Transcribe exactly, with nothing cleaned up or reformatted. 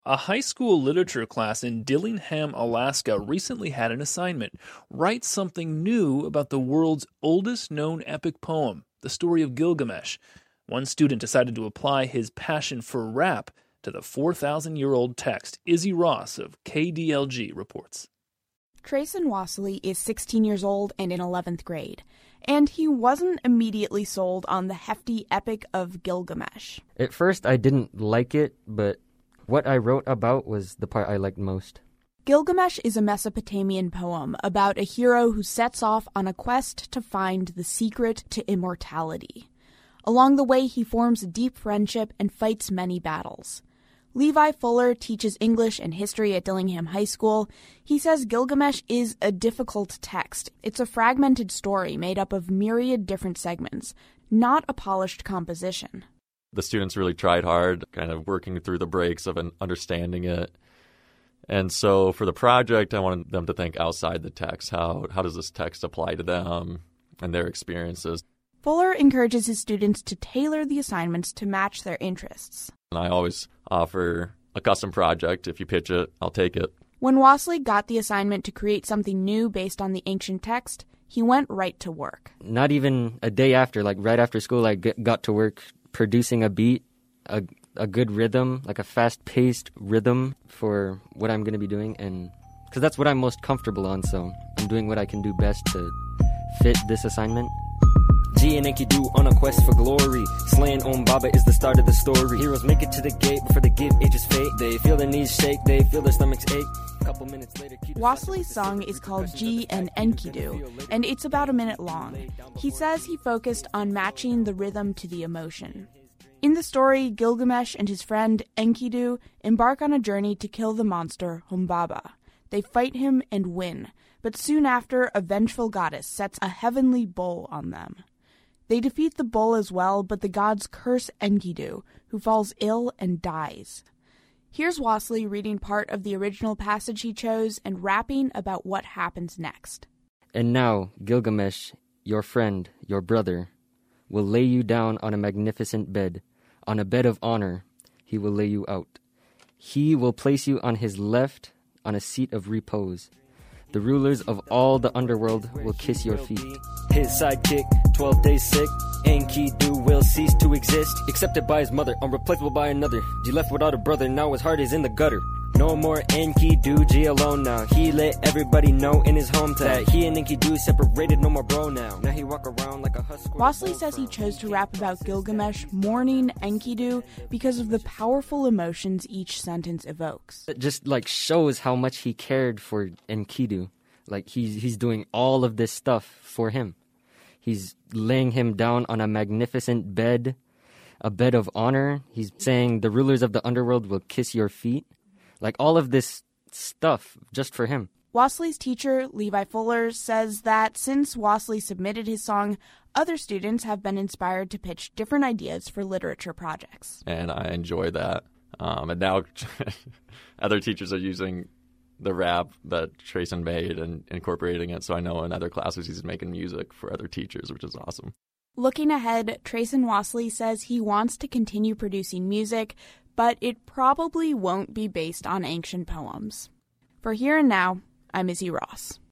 A high school literature class in Dillingham, Alaska recently had an assignment: write something new about the world's oldest known epic poem, the story of Gilgamesh. One student decided to apply his passion for rap to the four thousand year old text. Izzy Ross of K D L G reports. Trayson Wassley is sixteen years old and in eleventh grade, and he wasn't immediately sold on the hefty epic of Gilgamesh. At first, I didn't like it, but what I wrote about was the part I liked most. Gilgamesh is a Mesopotamian poem about a hero who sets off on a quest to find the secret to immortality. Along the way, he forms a deep friendship and fights many battles. Levi Fuller teaches English and history at Dillingham High School. He says Gilgamesh is a difficult text. It's a fragmented story made up of myriad different segments, not a polished composition. The students really tried hard, kind of working through the breaks of an understanding it. And so for the project, I wanted them to think outside the text. How how does this text apply to them and their experiences? Fuller encourages his students to tailor the assignments to match their interests. And I always offer a custom project. If you pitch it, I'll take it. When Wassley got the assignment to create something new based on the ancient text, he went right to work. Not even a day after, like right after school, I got to work producing a beat, a a good rhythm, like a fast-paced rhythm for what I'm going to be doing, and because that's what I'm most comfortable on, so I'm doing what I can do best to fit this assignment. G and Enkidu on a quest for glory. Slaying Om Baba is the start of the story. Heroes make it to the gate before they give ages fate. They feel their knees shake, they feel their stomachs ache. A couple minutes later, Wassley's song is called G and Enkidu, and it's about a minute long. He says he focused on matching the rhythm to the emotion. In the story, Gilgamesh and his friend Enkidu embark on a journey to kill the monster Humbaba. They fight him and win, but soon after, a vengeful goddess sets a heavenly bull on them. They defeat the bull as well, but the gods curse Enkidu, who falls ill and dies. Here's Wassley reading part of the original passage he chose and rapping about what happens next. And now, Gilgamesh, your friend, your brother, will lay you down on a magnificent bed. On a bed of honor, he will lay you out. He will place you on his left on a seat of repose. The rulers of all the underworld will kiss your feet. His sidekick, twelve days sick, Enkidu will cease to exist. Accepted by his mother, unreplaceable by another. G left without a brother, now his heart is in the gutter. No more Enkidu, G alone now. He let everybody know in his hometown that he and Enkidu separated, no more bro now. Now he walk around like a husk. Wassley says he chose to rap about Gilgamesh mourning Enkidu because of the powerful emotions each sentence evokes. It just like shows how much he cared for Enkidu. Like he's he's doing all of this stuff for him. He's laying him down on a magnificent bed, a bed of honor. He's saying the rulers of the underworld will kiss your feet. Like all of this stuff just for him. Wassley's teacher, Levi Fuller, says that since Wassley submitted his song, other students have been inspired to pitch different ideas for literature projects. And I enjoy that. Um, and now other teachers are using the rap that Trayson made and incorporating it. So I know in other classes he's making music for other teachers, which is awesome. Looking ahead, Trayson Wassley says he wants to continue producing music, but it probably won't be based on ancient poems. For Here and Now, I'm Izzy Ross.